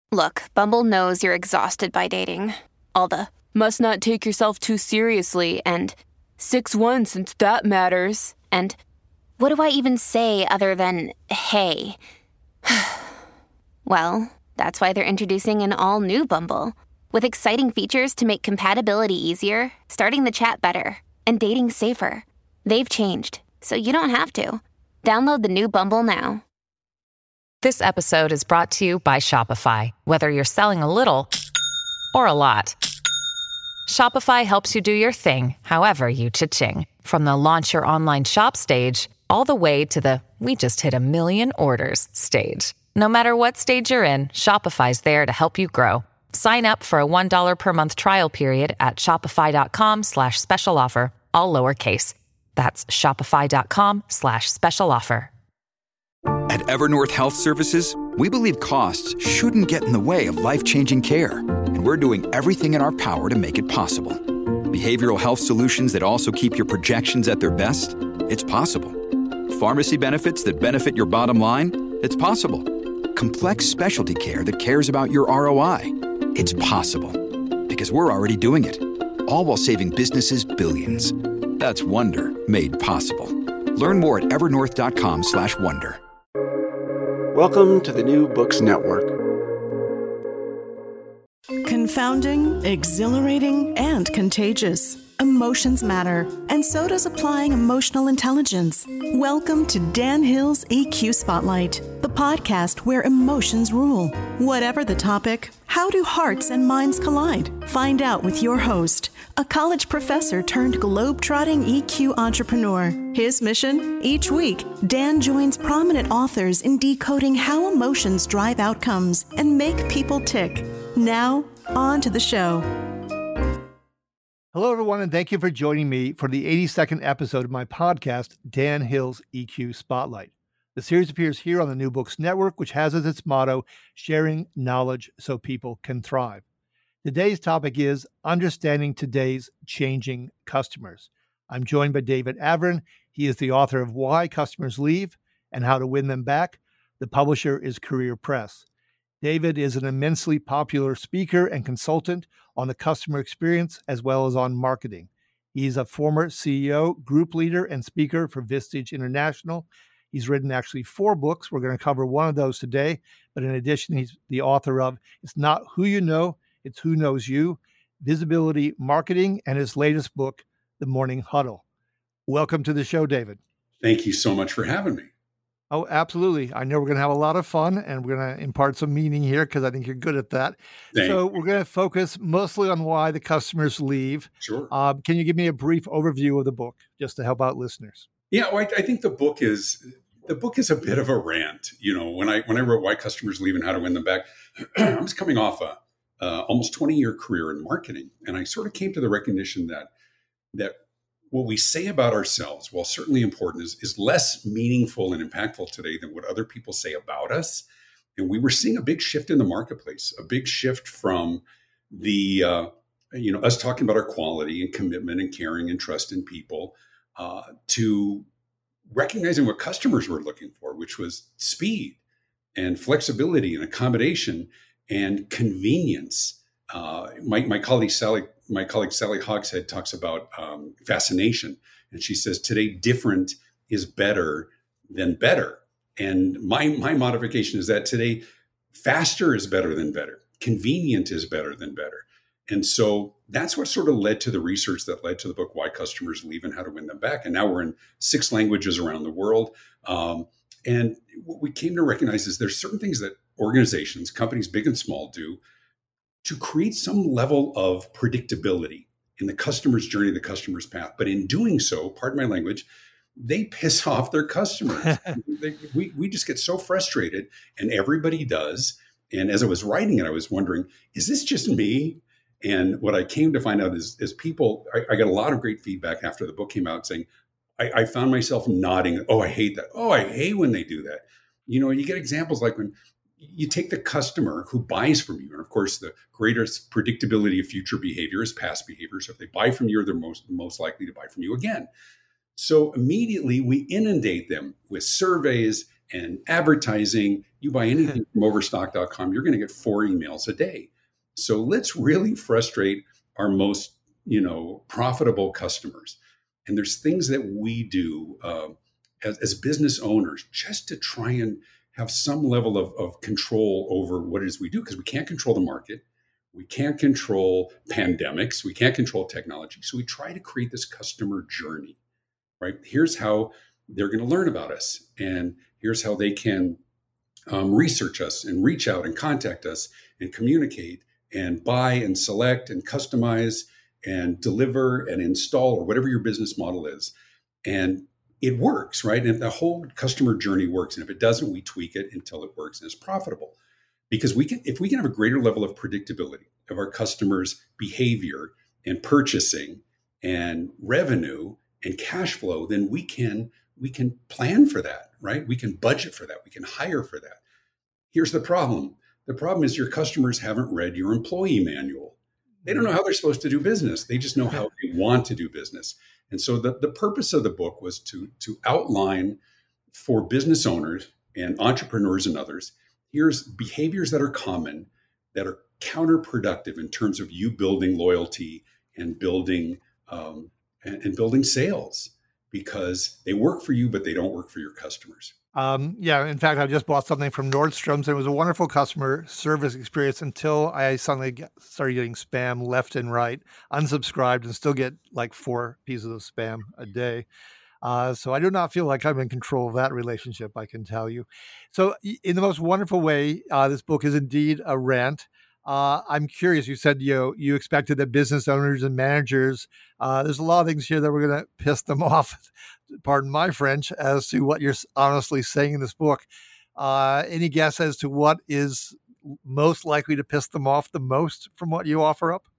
Look, Bumble knows you're exhausted by dating. All the must not take yourself too seriously and 6'1" since that matters. And what do I even say other than hey? Well, that's why they're introducing an all-new Bumble with exciting features to make compatibility easier, starting the chat better, and dating safer. They've changed, so you don't have to. Download the new Bumble now. This episode is brought to you by Shopify. Whether you're selling a little or a lot, Shopify helps you do your thing, however you cha-ching. From the launch your online shop stage, all the way to the we just hit 1 million orders stage. No matter what stage you're in, Shopify's there to help you grow. Sign up for a $1 per month trial period at shopify.com/special offer, all lowercase. That's shopify.com/special offer. At Evernorth Health Services, we believe costs shouldn't get in the way of life-changing care, and we're doing everything in our power to make it possible. Behavioral health solutions that also keep your projections at their best? It's possible. Pharmacy benefits that benefit your bottom line? It's possible. Complex specialty care that cares about your ROI? It's possible. Because we're already doing it. All while saving businesses billions. That's Wonder made possible. Learn more at evernorth.com/wonder. Welcome to the New Books Network. Confounding, exhilarating, and contagious. Emotions matter, and so does applying emotional intelligence. Welcome to Dan Hill's EQ Spotlight, the podcast where emotions rule. Whatever the topic, how do hearts and minds collide? Find out with your host, a college professor turned globe-trotting EQ entrepreneur. His mission? Each week, Dan joins prominent authors in decoding how emotions drive outcomes and make people tick. Now, on to the show. Hello, everyone, and thank you for joining me for the 82nd episode of my podcast, Dan Hill's EQ Spotlight. The series appears here on the New Books Network, which has as its motto, sharing knowledge so people can thrive. Today's topic is understanding today's changing customers. I'm joined by David Avrin. He is the author of Why Customers Leave and How to Win Them Back. The publisher is Career Press. David is an immensely popular speaker and consultant on the customer experience as well as on marketing. He's a former CEO, group leader, and speaker for Vistage International. He's written actually 4 books. We're going to cover one of those today. But in addition, he's the author of It's Not Who You Know, It's Who Knows You, Visibility Marketing, and his latest book, The Morning Huddle. Welcome to the show, David. Thank you so much for having me. Oh, absolutely. I know we're going to have a lot of fun, and we're going to impart some meaning here because I think you're good at that. So we're going to focus mostly on why the customers leave. Sure. Can you give me a brief overview of the book just to help out listeners? Yeah, well, I think the book is a bit of a rant. You know, when I wrote Why Customers Leave and How to Win Them Back, I was coming off a almost 20-year career in marketing, and I sort of came to the recognition that what we say about ourselves, while certainly important, is less meaningful and impactful today than what other people say about us. And we were seeing a big shift in the marketplace, a big shift from the, us talking about our quality and commitment and caring and trust in people to recognizing what customers were looking for, which was speed and flexibility and accommodation and convenience. My colleague Sally Hogshead talks about fascination, and she says today different is better than better. And my modification is that today faster is better than better, convenient is better than better. And so that's what sort of led to the research that led to the book Why Customers Leave and How to Win Them Back. And now we're in 6 languages around the world. And what we came to recognize is there's certain things that organizations, companies big and small, do to create some level of predictability in the customer's journey, the customer's path. But in doing so, pardon my language, they piss off their customers. We just get so frustrated, and everybody does. And as I was writing it, I was wondering, is this just me? And what I came to find out is people, I got a lot of great feedback after the book came out saying, I found myself nodding. Oh, I hate that. Oh, I hate when they do that. You know, you get examples like when you take the customer who buys from you. And of course, the greatest predictability of future behavior is past behavior. So if they buy from you, they're most likely to buy from you again. So immediately we inundate them with surveys and advertising. You buy anything from overstock.com, you're going to get 4 emails a day. So let's really frustrate our most, profitable customers. And there's things that we do as business owners just to try and have some level of control over what it is we do, because we can't control the market. We can't control pandemics. We can't control technology. So we try to create this customer journey, right? Here's how they're going to learn about us. And here's how they can research us and reach out and contact us and communicate and buy and select and customize and deliver and install, or whatever your business model is. And it works, right? And the whole customer journey works. And if it doesn't, we tweak it until it works and is profitable. Because if we can have a greater level of predictability of our customers' behavior and purchasing and revenue and cash flow, then we can plan for that, right? We can budget for that. We can hire for that. Here's the problem. The problem is your customers haven't read your employee manual. They don't know how they're supposed to do business. They just know how they want to do business. And so the purpose of the book was to outline for business owners and entrepreneurs and others, here's behaviors that are common, that are counterproductive in terms of you building loyalty and building sales, because they work for you, but they don't work for your customers. In fact, I just bought something from Nordstrom's, and it was a wonderful customer service experience until I suddenly started getting spam left and right, unsubscribed, and still get like 4 pieces of spam a day. So I do not feel like I'm in control of that relationship, I can tell you. So in the most wonderful way, this book is indeed a rant. I'm curious, you said you expected that business owners and managers, there's a lot of things here that we're going to piss them off, pardon my French, as to what you're honestly saying in this book. Any guess as to what is most likely to piss them off the most from what you offer up?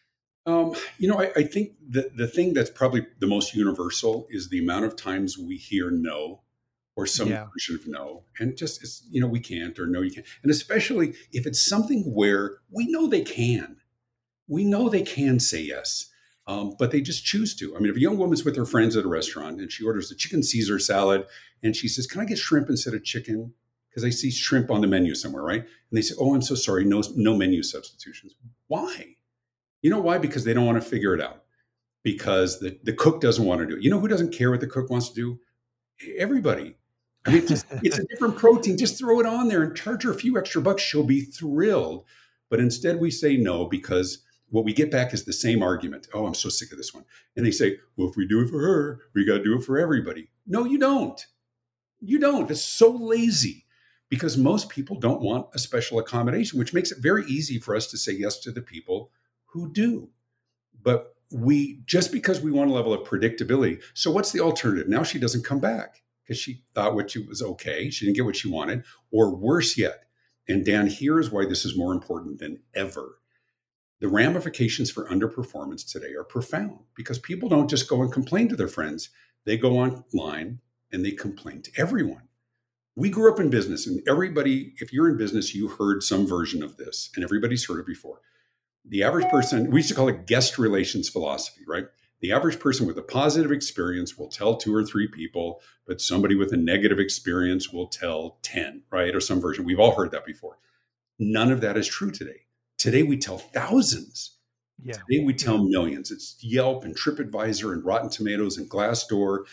I think the thing that's probably the most universal is the amount of times we hear no, or some version of no, and it's we can't, or no, you can't. And especially if it's something where we know they can say yes, but they just choose to. I mean, if a young woman's with her friends at a restaurant and she orders a chicken Caesar salad and she says, "Can I get shrimp instead of chicken? Because I see shrimp on the menu somewhere," right? And they say, "Oh, I'm so sorry, no menu substitutions." Why? You know why? Because they don't want to figure it out. Because the cook doesn't want to do it. You know who doesn't care what the cook wants to do? Everybody. I mean, it's a different protein. Just throw it on there and charge her a few extra bucks. She'll be thrilled. But instead we say no, because what we get back is the same argument. "Oh, I'm so sick of this one." And they say, "Well, if we do it for her, we got to do it for everybody." No, you don't. You don't. It's so lazy, because most people don't want a special accommodation, which makes it very easy for us to say yes to the people who do. But just because we want a level of predictability. So what's the alternative? Now she doesn't come back because she thought what she was okay. She didn't get what she wanted, or worse yet. And Dan, here's why this is more important than ever. The ramifications for underperformance today are profound, because people don't just go and complain to their friends. They go online and they complain to everyone. We grew up in business, and everybody, if you're in business, you heard some version of this, and everybody's heard it before. The average person, we used to call it guest relations philosophy, right? The average person with a positive experience will tell 2 or 3 people, but somebody with a negative experience will tell 10, right? Or some version. We've all heard that before. None of that is true today. Today, we tell thousands. Yeah. Today, we tell millions. It's Yelp and TripAdvisor and Rotten Tomatoes and Glassdoor.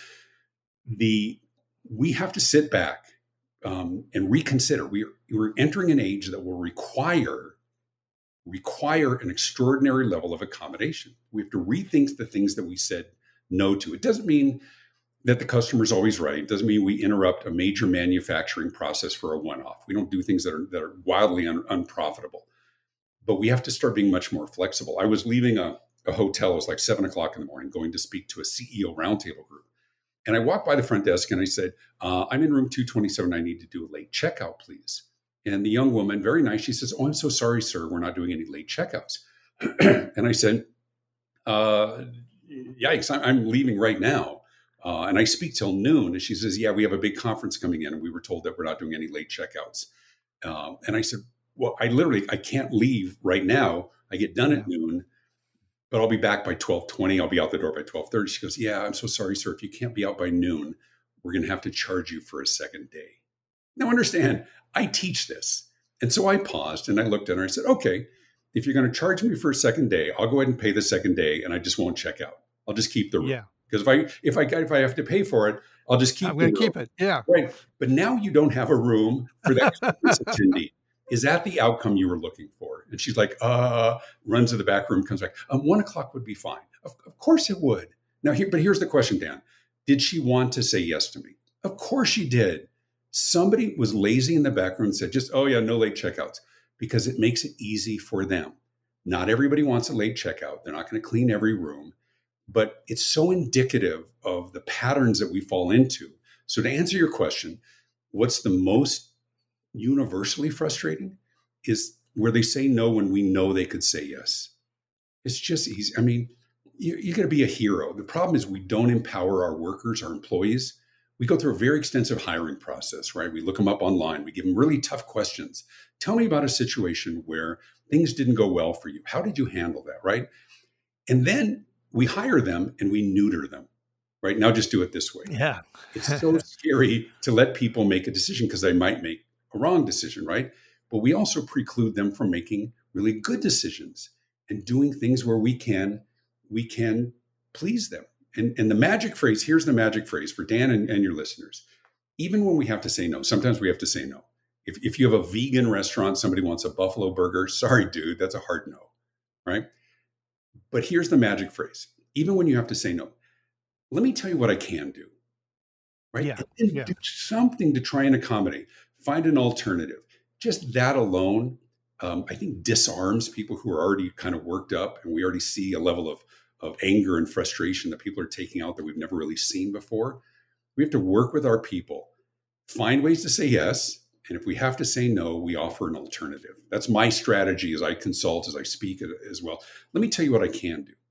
We have to sit back and reconsider. We're entering an age that will require an extraordinary level of accommodation. We have to rethink the things that we said no to. It doesn't mean that the customer's always right. It doesn't mean we interrupt a major manufacturing process for a one-off. We don't do things that are wildly unprofitable. But we have to start being much more flexible. I was leaving a hotel. It was like 7:00 in the morning, going to speak to a CEO roundtable group. And I walked by the front desk and I said, "I'm in room 227. I need to do a late checkout, please." And the young woman, very nice, she says, "Oh, I'm so sorry, sir. We're not doing any late checkouts." And I said, "Yikes, I'm leaving right now. And I speak till noon." And she says, "Yeah, we have a big conference coming in and we were told that we're not doing any late checkouts." And I said, "Well, I can't leave right now. I get done at noon, but I'll be back by 12:20. I'll be out the door by 12:30. She goes, "Yeah, I'm so sorry, sir. If you can't be out by noon, we're going to have to charge you for a second day." Now understand, I teach this. And so I paused and I looked at her and I said, okay, if you're going to charge me for a second day, I'll go ahead and pay the second day and I just won't check out. I'll just keep the room. Yeah. Because if I have to pay for it, I'll just keep I'm going to keep it. Yeah. Right. But now you don't have a room for that attendee. Is that the outcome you were looking for? And she's like, runs to the back room, comes back. 1 o'clock would be fine. Of course it would. Now, but here's the question, Dan. Did she want to say yes to me? Of course she did. Somebody was lazy in the back room and said, oh yeah, no late checkouts, because it makes it easy for them. Not everybody wants a late checkout. They're not going to clean every room, but it's so indicative of the patterns that we fall into. So to answer your question, what's the most universally frustrating is where they say no when we know they could say yes. It's just easy. I mean, you got to be a hero. The problem is we don't empower our workers, our employees. We go through a very extensive hiring process, right? We look them up online. We give them really tough questions. Tell me about a situation where things didn't go well for you. How did you handle that, right? And then we hire them and we neuter them, right? Now just do it this way. Yeah. It's so scary to let people make a decision because they might make a wrong decision, right? But we also preclude them from making really good decisions and doing things where we can please them. And the magic phrase, here's the magic phrase for Dan and your listeners. Even when we have to say no, sometimes we have to say no. If you have a vegan restaurant, somebody wants a buffalo burger, sorry, dude, that's a hard no, right? But here's the magic phrase. Even when you have to say no, let me tell you what I can do, right? Yeah. And do something to try and accommodate. Find an alternative. Just that alone, I think disarms people who are already kind of worked up, and we already see a level of anger and frustration that people are taking out that we've never really seen before. We have to work with our people, find ways to say yes, and if we have to say no, we offer an alternative. That's my strategy as I consult, as I speak as well. Let me tell you what I can do.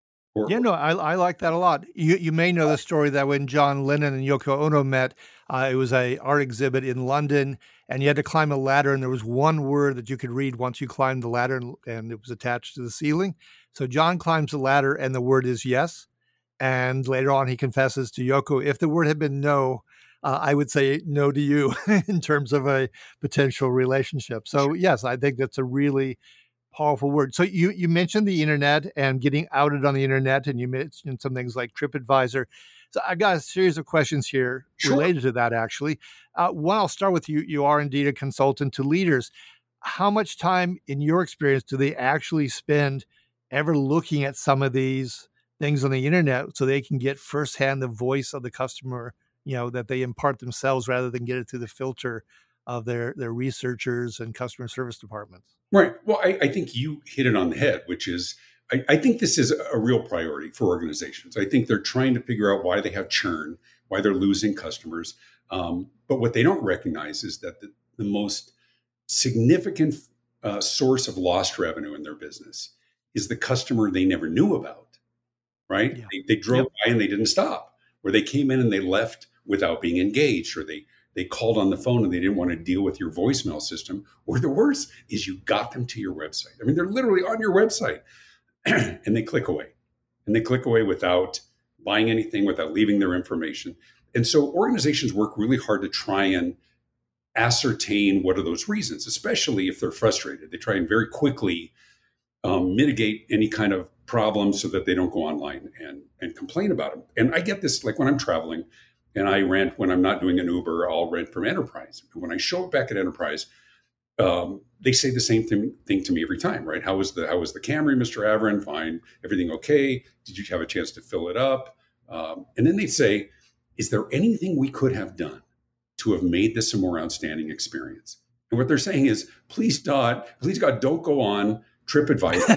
I like that a lot. You may know the story that when John Lennon and Yoko Ono met, it was a art exhibit in London, and you had to climb a ladder, and there was one word that you could read once you climbed the ladder, and it was attached to the ceiling. So John climbs the ladder, and the word is yes. And later on, he confesses to Yoko, if the word had been no, I would say no to you in terms of a potential relationship. So yes, I think that's a really powerful word. So you mentioned the internet and getting outed on the internet, and you mentioned some things like TripAdvisor. So I got a series of questions here related to that, actually. One, I'll start with you. You are indeed a consultant to leaders. How much time, in your experience, do they actually spend ever looking at some of these things on the internet so they can get firsthand the voice of the customer, that they impart themselves rather than get it through the filter of their researchers and customer service departments? Right. Well, I think you hit it on the head, which is, I think this is a real priority for organizations. I think they're trying to figure out why they have churn, why they're losing customers. But what they don't recognize is that the most significant source of lost revenue in their business is the customer they never knew about, right? Yeah. They drove by and they didn't stop, or they came in and they left without being engaged, or they called on the phone and they didn't want to deal with your voicemail system, or the worst is you got them to your website. I mean, they're literally on your website and they click away without buying anything, without leaving their information. And so organizations work really hard to try and ascertain what are those reasons, especially if they're frustrated. They try and very quickly mitigate any kind of problem so that they don't go online and complain about them. And I get this, like when I'm traveling and I rent, when I'm not doing an Uber, I'll rent from Enterprise. When I show up back at Enterprise, they say the same thing to me every time, right? How was the Camry, Mr. Averin? Fine. Everything okay? Did you have a chance to fill it up? And then they say, is there anything we could have done to have made this a more outstanding experience? And what they're saying is, please God, don't go on TripAdvisor.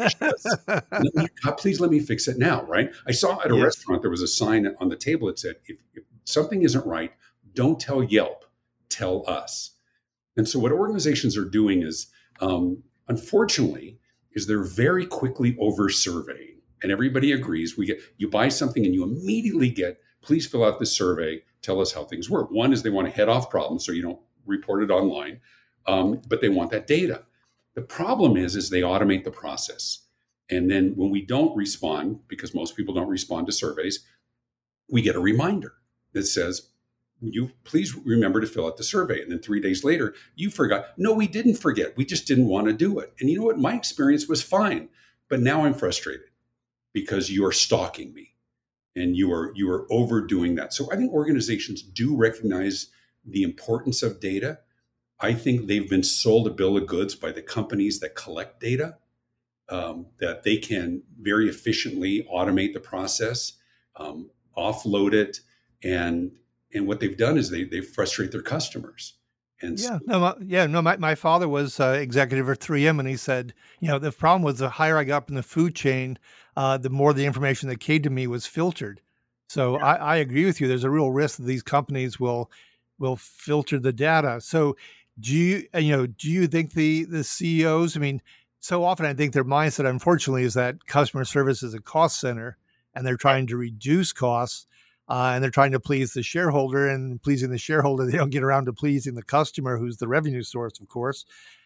Please let me fix it now, right? I saw at a restaurant, there was a sign on the table that said, if something isn't right, don't tell Yelp, tell us. And so what organizations are doing is, unfortunately, is they're very quickly over-surveying. And everybody agrees. You buy something and you immediately get, please fill out this survey, tell us how things work. One is they want to head off problems so you don't report it online, but they want that data. The problem is they automate the process. And then when we don't respond, because most people don't respond to surveys, we get a reminder that says, you please remember to fill out the survey. And then 3 days later, you forgot. No, we didn't forget. We just didn't want to do it. And you know what? My experience was fine, but now I'm frustrated because you are stalking me and you are overdoing that. So I think organizations do recognize the importance of data. I think they've been sold a bill of goods by the companies that collect data, that they can very efficiently automate the process, offload it, and what they've done is they frustrate their customers. And my father was executive at 3M, and he said, the problem was the higher I got up in the food chain, the more the information that came to me was filtered. So I agree with you. There's a real risk that these companies will filter the data. So do you think the CEOs? I mean, so often I think their mindset, unfortunately, is that customer service is a cost center, and they're trying to reduce costs. And they're trying to please the shareholder, and pleasing the shareholder, they don't get around to pleasing the customer, who's the revenue source, of course.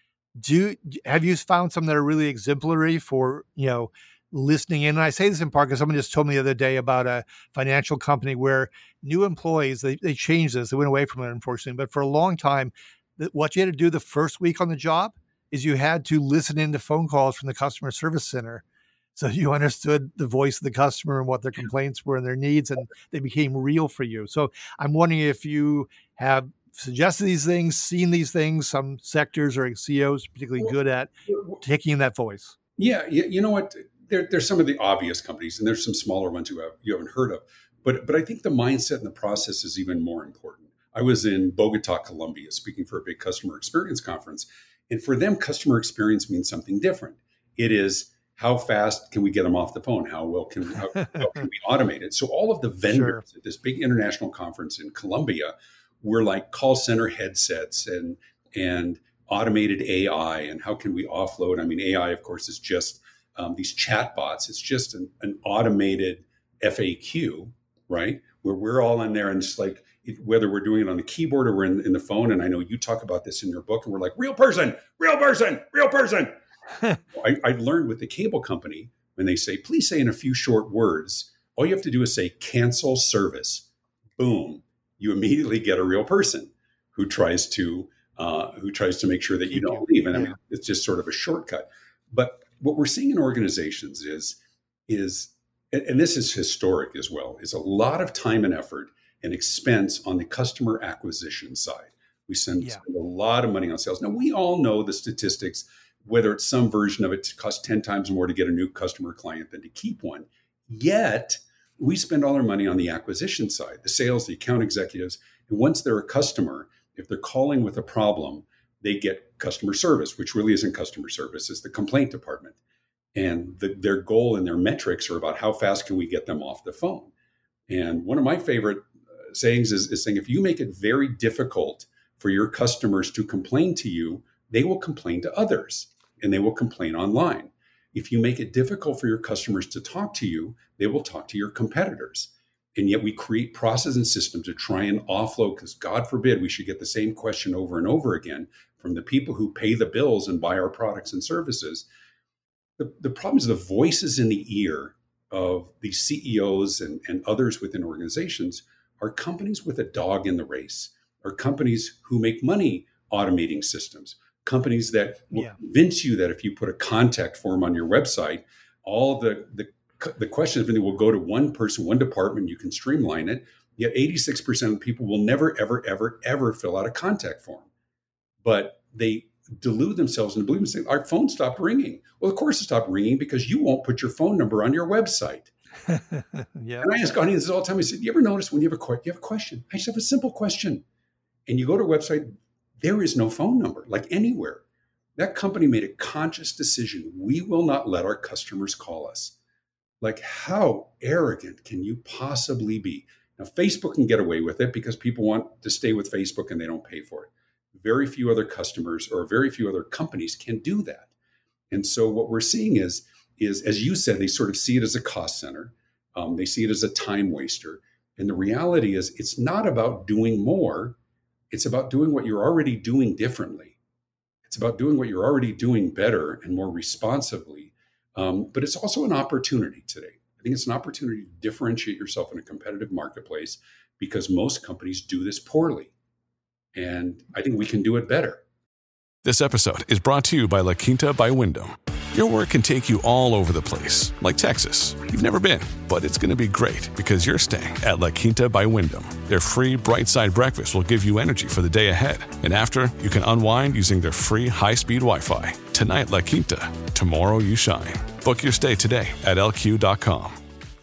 Have you found some that are really exemplary for, listening in? And I say this in part because someone just told me the other day about a financial company where new employees, they changed this. They went away from it, unfortunately. But for a long time, what you had to do the first week on the job is you had to listen into phone calls from the customer service center. So you understood the voice of the customer and what their complaints were and their needs, and they became real for you. So I'm wondering if you have suggested these things, seen these things. Some sectors or CEOs particularly good at taking that voice. Yeah, you know what? There's some of the obvious companies, and there's some smaller ones you haven't heard of. But I think the mindset and the process is even more important. I was in Bogota, Colombia, speaking for a big customer experience conference, and for them, customer experience means something different. It is, how fast can we get them off the phone? How well can we automate it? So all of the vendors at this big international conference in Colombia were like call center headsets and automated AI, and how can we offload? I mean, AI, of course, is just these chat bots. It's just an automated FAQ, right? Where we're all in there, and it's like, whether we're doing it on the keyboard or we're in the phone. And I know you talk about this in your book, and we're like, real person, real person, real person. I learned with the cable company, when they say, please say in a few short words, all you have to do is say cancel service. Boom. You immediately get a real person who tries to make sure that you don't leave. And I mean, it's just sort of a shortcut. But what we're seeing in organizations is, and this is historic as well, is a lot of time and effort and expense on the customer acquisition side. We spend a lot of money on sales. Now, we all know the statistics, whether it's some version of it costs 10 times more to get a new customer client than to keep one. Yet, we spend all our money on the acquisition side, the sales, the account executives. And once they're a customer, if they're calling with a problem, they get customer service, which really isn't customer service, it's the complaint department. And their goal and their metrics are about how fast can we get them off the phone. And one of my favorite sayings is saying, if you make it very difficult for your customers to complain to you, they will complain to others, and they will complain online. If you make it difficult for your customers to talk to you, they will talk to your competitors. And yet we create processes and systems to try and offload, because God forbid we should get the same question over and over again from the people who pay the bills and buy our products and services. The problem is the voices in the ear of the CEOs and others within organizations are companies with a dog in the race, are companies who make money automating systems, companies that will convince you that if you put a contact form on your website, all the questions will go to one person, one department, you can streamline it. Yet 86% of people will never, ever, ever, ever fill out a contact form. But they delude themselves and believe themselves, our phone stopped ringing. Well, of course it stopped ringing because you won't put your phone number on your website. And I ask audiences all the time, I said, you ever notice when you have a question? I just have a simple question. And you go to a website, there is no phone number, like anywhere. That company made a conscious decision. We will not let our customers call us. Like, how arrogant can you possibly be? Now, Facebook can get away with it because people want to stay with Facebook and they don't pay for it. Very few other customers or very few other companies can do that. And so what we're seeing is as you said, they sort of see it as a cost center. They see it as a time waster. And the reality is it's not about doing more. It's about doing what you're already doing differently. It's about doing what you're already doing better and more responsibly. But it's also an opportunity today. I think it's an opportunity to differentiate yourself in a competitive marketplace, because most companies do this poorly. And I think we can do it better. This episode is brought to you by La Quinta by Wyndham. Your work can take you all over the place, like Texas. You've never been, but it's going to be great because you're staying at La Quinta by Wyndham. Their free Bright Side breakfast will give you energy for the day ahead. And after, you can unwind using their free high-speed Wi-Fi. Tonight, La Quinta. Tomorrow, you shine. Book your stay today at LQ.com.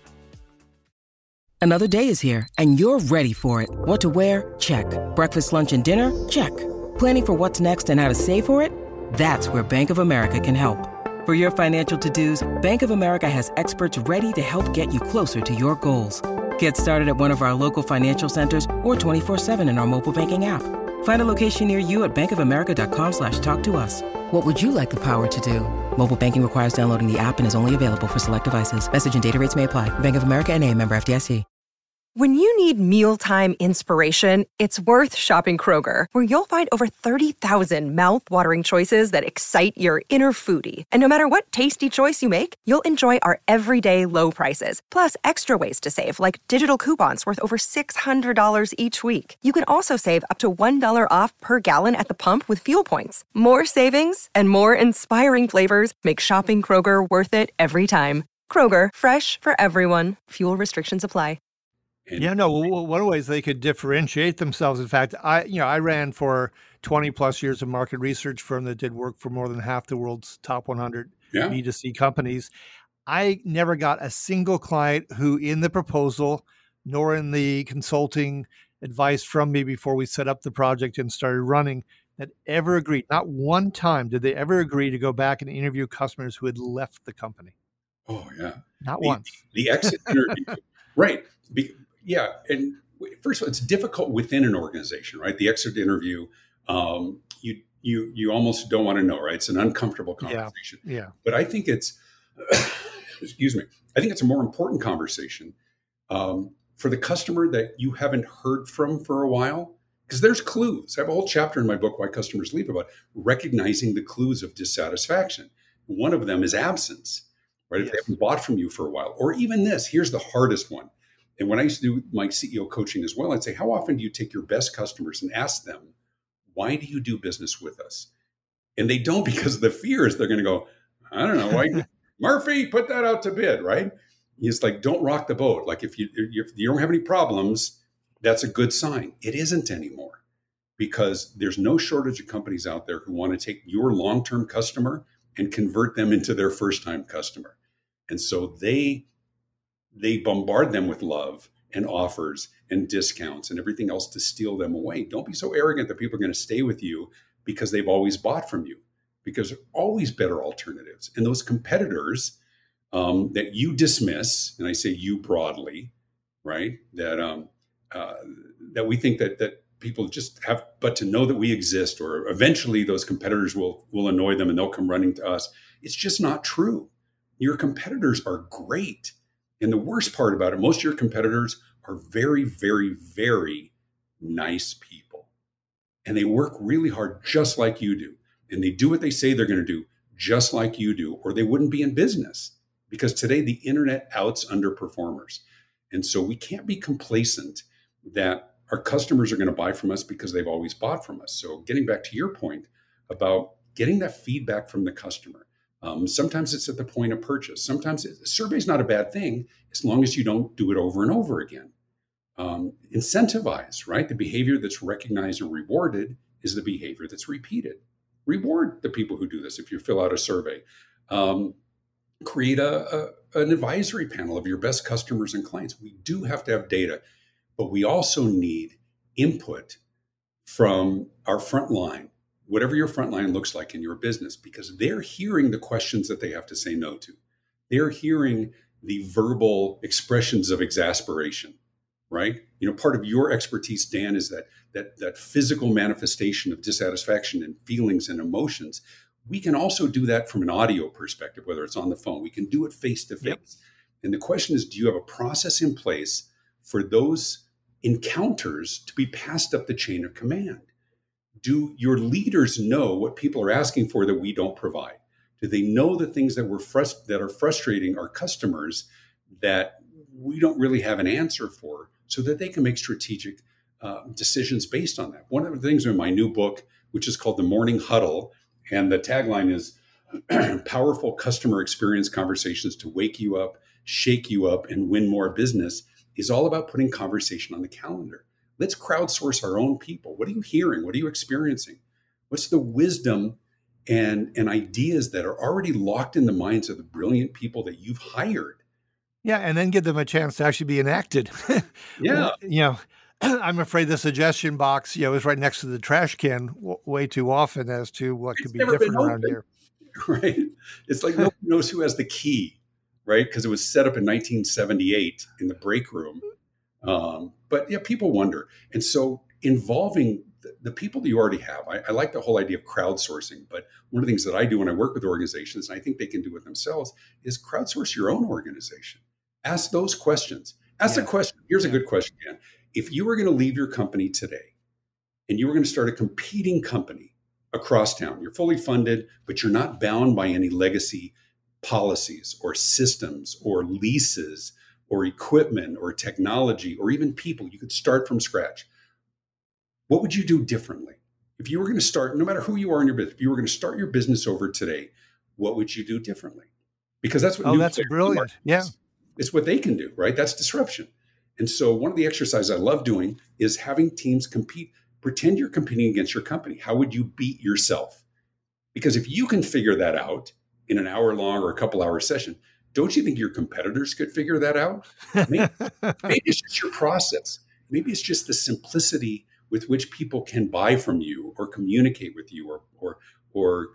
Another day is here, and you're ready for it. What to wear? Check. Breakfast, lunch, and dinner? Check. Planning for what's next and how to save for it? That's where Bank of America can help. For your financial to-dos, Bank of America has experts ready to help get you closer to your goals. Get started at one of our local financial centers or 24/7 in our mobile banking app. Find a location near you at bankofamerica.com/talktous. What would you like the power to do? Mobile banking requires downloading the app and is only available for select devices. Message and data rates may apply. Bank of America N.A., member FDIC. When you need mealtime inspiration, it's worth shopping Kroger, where you'll find over 30,000 mouth-watering choices that excite your inner foodie. And no matter what tasty choice you make, you'll enjoy our everyday low prices, plus extra ways to save, like digital coupons worth over $600 each week. You can also save up to $1 off per gallon at the pump with fuel points. More savings and more inspiring flavors make shopping Kroger worth it every time. Kroger, fresh for everyone. Fuel restrictions apply. One of the ways they could differentiate themselves. In fact, I ran for 20 plus years a market research firm that did work for more than half the world's top 100 B2C companies. I never got a single client who in the proposal, nor in the consulting advice from me before we set up the project and started running, that ever agreed. Not one time did they ever agree to go back and interview customers who had left the company. Oh, yeah. Not once. The exit interview. Right. Yeah, and first of all, it's difficult within an organization, right? The exit interview, you almost don't want to know, right? It's an uncomfortable conversation. Yeah. But I think it's, excuse me, I think it's a more important conversation for the customer that you haven't heard from for a while, because there's clues. I have a whole chapter in my book, Why Customers Leave, about recognizing the clues of dissatisfaction. One of them is absence, right? If they haven't bought from you for a while, or even this, here's the hardest one. And when I used to do my CEO coaching as well, I'd say, how often do you take your best customers and ask them, why do you do business with us? And they don't, because of the fear is they're going to go, I don't know, why? Murphy, put that out to bid, right? It's like, don't rock the boat. Like if you don't have any problems, that's a good sign. It isn't anymore, because there's no shortage of companies out there who want to take your long-term customer and convert them into their first-time customer. And so they bombard them with love and offers and discounts and everything else to steal them away. Don't be so arrogant that people are going to stay with you because they've always bought from you, because there are always better alternatives. And those competitors that you dismiss, and I say you broadly, right, that we think that people just have but to know that we exist, or eventually those competitors will annoy them and they'll come running to us. It's just not true. Your competitors are great. And the worst part about it, most of your competitors are very, very, very nice people. And they work really hard just like you do. And they do what they say they're going to do just like you do, or they wouldn't be in business. Because today the internet outs underperformers. And so we can't be complacent that our customers are going to buy from us because they've always bought from us. So getting back to your point about getting that feedback from the customer. Sometimes it's at the point of purchase. Sometimes a survey is not a bad thing as long as you don't do it over and over again. Incentivize, right? The behavior that's recognized and rewarded is the behavior that's repeated. Reward the people who do this if you fill out a survey. Create an advisory panel of your best customers and clients. We do have to have data, but we also need input from our front line, whatever your front line looks like in your business, because they're hearing the questions that they have to say no to. They're hearing the verbal expressions of exasperation, right? Part of your expertise, Dan, is that physical manifestation of dissatisfaction and feelings and emotions. We can also do that from an audio perspective, whether it's on the phone. We can do it face to face. And the question is, do you have a process in place for those encounters to be passed up the chain of command? Do your leaders know what people are asking for that we don't provide? Do they know the things that are frustrating our customers that we don't really have an answer for, so that they can make strategic decisions based on that. One of the things in my new book, which is called The Morning Huddle, and the tagline is powerful customer experience conversations to wake you up, shake you up, and win more business, is all about putting conversation on the calendar. Let's crowdsource our own people. What are you hearing? What are you experiencing? What's the wisdom and ideas that are already locked in the minds of the brilliant people that you've hired? Yeah, and then give them a chance to actually be enacted. Yeah. I'm afraid the suggestion box, is right next to the trash can way too often as to what could be different around here. Right. It's like nobody knows who has the key, right? Because it was set up in 1978 in the break room. But yeah, people wonder. And so involving the people that you already have, I like the whole idea of crowdsourcing, but one of the things that I do when I work with organizations, and I think they can do it themselves, is crowdsource your own organization. Ask those questions. Ask the question. Here's a good question, Dan. If you were going to leave your company today and you were going to start a competing company across town, you're fully funded, but you're not bound by any legacy policies or systems or leases or equipment or technology or even people, you could start from scratch. What would you do differently? If you were going to start, no matter who you are in your business, if you were going to start your business over today, what would you do differently? Because that's what that's brilliant. Yeah. It's what they can do, right? That's disruption. And so one of the exercises I love doing is having teams compete. Pretend you're competing against your company. How would you beat yourself? Because if you can figure that out in an hour-long or a couple-hour session, don't you think your competitors could figure that out? Maybe it's just your process. Maybe it's just the simplicity with which people can buy from you or communicate with you or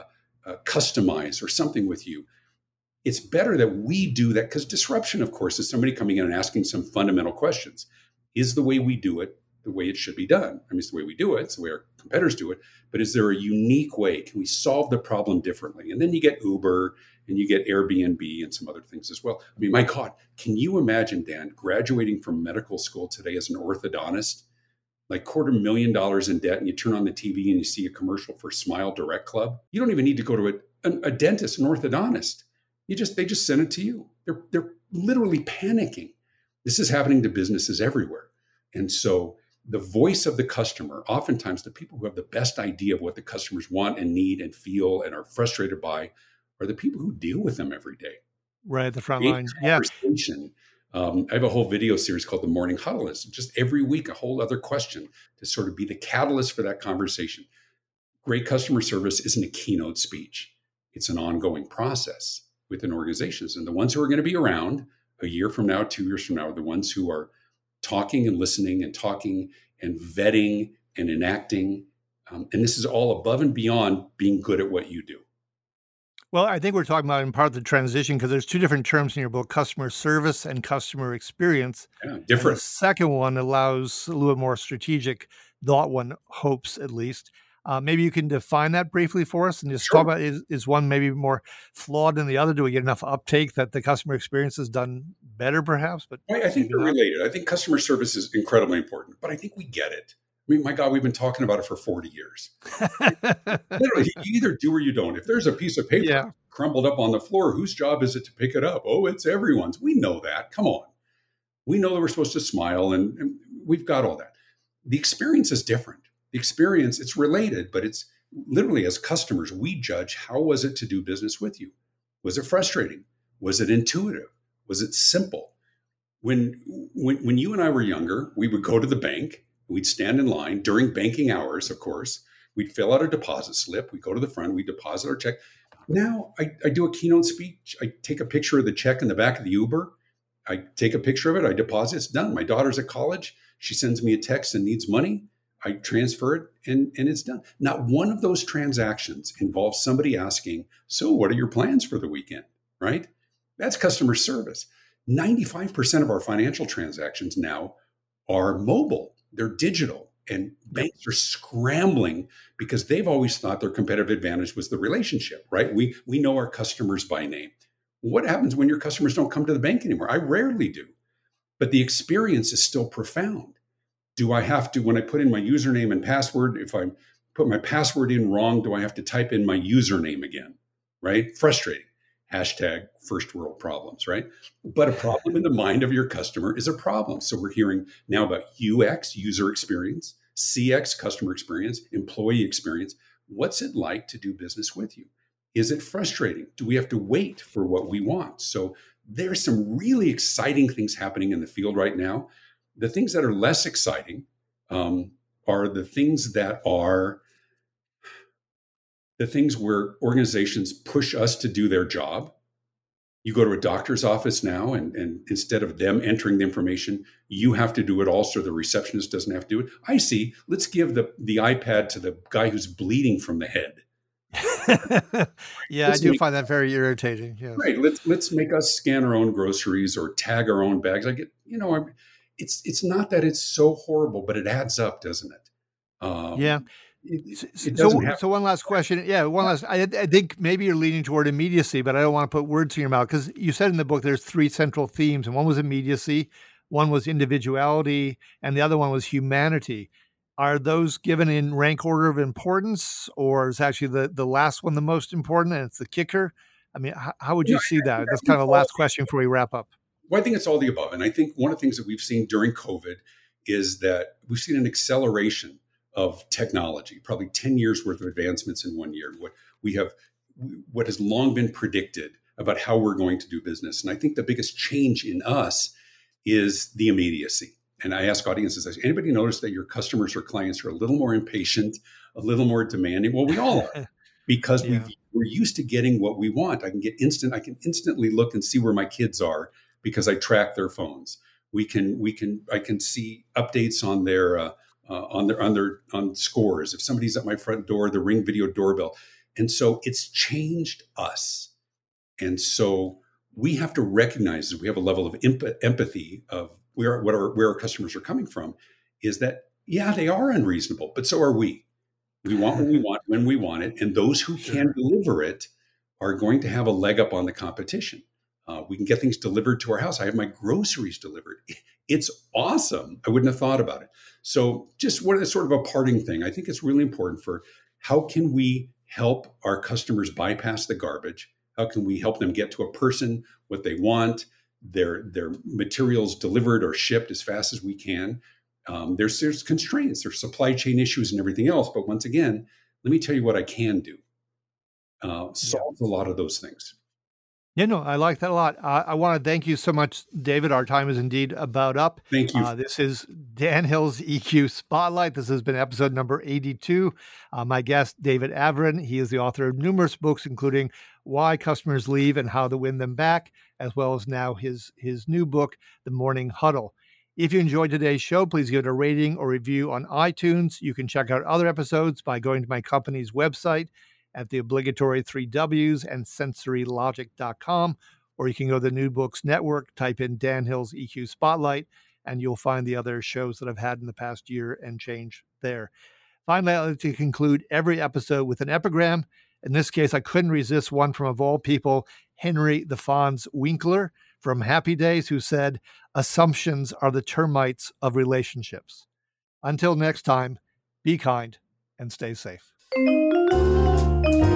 customize or something with you. It's better that we do that, because disruption, of course, is somebody coming in and asking some fundamental questions. Is the way we do it the way it should be done? I mean, it's the way we do it. It's the way our competitors do it. But is there a unique way? Can we solve the problem differently? And then you get Uber and you get Airbnb and some other things as well. I mean, my God, can you imagine, Dan, graduating from medical school today as an orthodontist, like $250,000 in debt, and you turn on the TV and you see a commercial for Smile Direct Club? You don't even need to go to a dentist, an orthodontist. They just send it to you. They're literally panicking. This is happening to businesses everywhere. And so the voice of the customer, oftentimes the people who have the best idea of what the customers want and need and feel and are frustrated by, are the people who deal with them every day. Right, the front line. Yeah. I have a whole video series called The Morning Huddle. It's just every week a whole other question to sort of be the catalyst for that conversation. Great customer service isn't a keynote speech. It's an ongoing process within organizations. And the ones who are going to be around a year from now, 2 years from now, are the ones who are talking and listening and talking and vetting and enacting. And this is all above and beyond being good at what you do. Well, I think we're talking about in part the transition, because there's two different terms in your book, customer service and customer experience. Yeah, different. And the second one allows a little bit more strategic thought, one hopes at least. Maybe you can define that briefly for us and just talk about, is one maybe more flawed than the other? Do we get enough uptake that the customer experience is done better perhaps? But I think they're related. I think customer service is incredibly important, but I think we get it. I mean, my God, we've been talking about it for 40 years. Literally, you either do or you don't. If there's a piece of paper crumbled up on the floor, whose job is it to pick it up? Oh, it's everyone's. We know that. Come on. We know that we're supposed to smile, and we've got all that. The experience is different. The experience, it's related, but it's literally, as customers, we judge, how was it to do business with you? Was it frustrating? Was it intuitive? Was it simple? When you and I were younger, we would go to the bank, we'd stand in line during banking hours, of course. We'd fill out a deposit slip. We'd go to the front, we deposit our check. Now I do a keynote speech. I take a picture of the check in the back of the Uber. I take a picture of it. I deposit. It's done. My daughter's at college. She sends me a text and needs money. I transfer it and it's done. Not one of those transactions involves somebody asking, so what are your plans for the weekend, right? That's customer service. 95% of our financial transactions now are mobile. They're digital, and banks are scrambling because they've always thought their competitive advantage was the relationship, right? We know our customers by name. What happens when your customers don't come to the bank anymore? I rarely do, but the experience is still profound. Do I have to, when I put in my username and password, if I put my password in wrong, do I have to type in my username again, right? Frustrating. Hashtag first world problems, right? But a problem in the mind of your customer is a problem. So we're hearing now about UX, user experience, CX, customer experience, employee experience. What's it like to do business with you? Is it frustrating? Do we have to wait for what we want? So there's some really exciting things happening in the field right now. The things that are less exciting are the things where organizations push us to do their job. You go to a doctor's office now, and instead of them entering the information, you have to do it all, so the receptionist doesn't have to do it. I see. Let's give the iPad to the guy who's bleeding from the head. Yeah, I do find that very irritating. Yes. Right. Let's make us scan our own groceries or tag our own bags. I get, it's not that it's so horrible, but it adds up, doesn't it? Yeah. So one last question. Yeah, one last. I think maybe you're leaning toward immediacy, but I don't want to put words in your mouth, because you said in the book there's 3 central themes, and one was immediacy, one was individuality, and the other one was humanity. Are those given in rank order of importance, or is actually the last one the most important, and it's the kicker? I mean, how would you see that? That's kind of the last question before we wrap up. Well, I think it's all the above. And I think one of the things that we've seen during COVID is that we've seen an acceleration of technology, probably 10 years worth of advancements in 1 year. What has long been predicted about how we're going to do business. And I think the biggest change in us is the immediacy. And I ask audiences, has anybody noticed that your customers or clients are a little more impatient, a little more demanding? Well, we all are, because we're used to getting what we want. I can instantly look and see where my kids are because I track their phones. I can see updates on their on scores. If somebody's at my front door, the Ring video doorbell. And so it's changed us. And so we have to recognize that we have a level of empathy of where our customers are coming from, is that, yeah, they are unreasonable, but so are we. We want what we want when we want it. And those who can deliver it are going to have a leg up on the competition. We can get things delivered to our house. I have my groceries delivered. It's awesome. I wouldn't have thought about it. So just sort of a parting thing. I think it's really important for how can we help our customers bypass the garbage? How can we help them get to a person what they want, their materials delivered or shipped as fast as we can? There's constraints, there's supply chain issues and everything else. But once again, let me tell you what I can do. Solve a lot of those things. Yeah, no, I like that a lot. I want to thank you so much, David. Our time is indeed about up. Thank you. This is Dan Hill's EQ Spotlight. This has been episode number 82. My guest, David Averin. He is the author of numerous books, including Why Customers Leave and How to Win Them Back, as well as now his new book, The Morning Huddle. If you enjoyed today's show, please give it a rating or review on iTunes. You can check out other episodes by going to my company's website at the obligatory 3 W's and sensorylogic.com, or you can go to the New Books Network, type in Dan Hill's EQ Spotlight, and you'll find the other shows that I've had in the past year and change there. Finally, I'd like to conclude every episode with an epigram. In this case, I couldn't resist one from, of all people, Henry the Fonz Winkler from Happy Days, who said, "Assumptions are the termites of relationships." Until next time, be kind and stay safe.